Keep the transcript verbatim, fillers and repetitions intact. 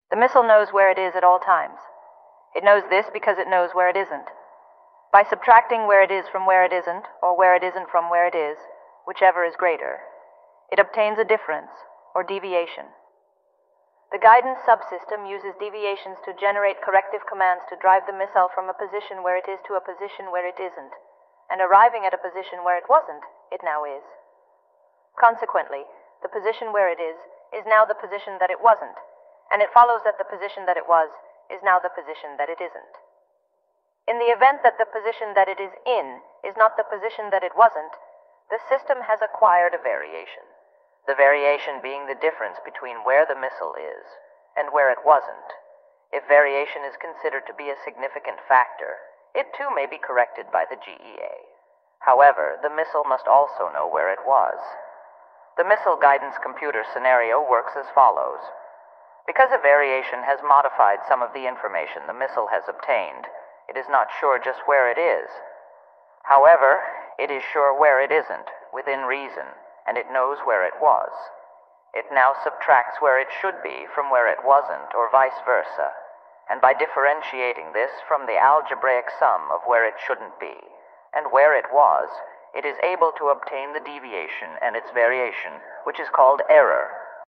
The missile knows where it is at all times. It knows this because it knows where it isn't. By subtracting where it is from where it isn't, or where it isn't from where it is, whichever is greater, it obtains a difference, or deviation. The guidance subsystem uses deviations to generate corrective commands to drive the missile from a position where it is to a position where it isn't, and arriving at a position where it wasn't, it now is. Consequently, the position where it is, is now the position that it wasn't, and it follows that the position that it was is now the position that it isn't. In the event that the position that it is in is not the position that it wasn't, the system has acquired a variation. The variation being the difference between where the missile is and where it wasn't. If variation is considered to be a significant factor, it too may be corrected by the G E A. However, the missile must also know where it was. The missile guidance computer scenario works as follows. Because a variation has modified some of the information the missile has obtained, it is not sure just where it is. However, it is sure where it isn't, within reason, and it knows where it was. It now subtracts where it should be from where it wasn't, or vice versa, and by differentiating this from the algebraic sum of where it shouldn't be and where it was, it is able to obtain the deviation and its variation, which is called error.